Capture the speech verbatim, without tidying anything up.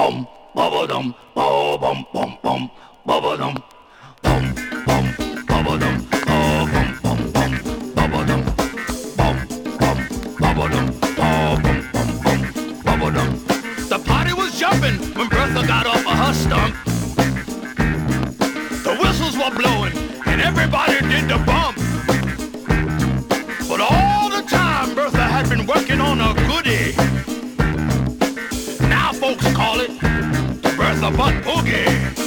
bum, bubba dum, bum, bum, bum, bum, bubba dum, bum, bum, bubba dum, bum, bum, bum, bubba dum, bum, bum, bubba dum, bum, bum, bum, bubba dum. The party was jumping when Bertha got off of her stump. The whistles were blowing and everybody did the bump. But all the time Bertha had been working on a goodie. Now folks call it the Bertha Butt Boogie.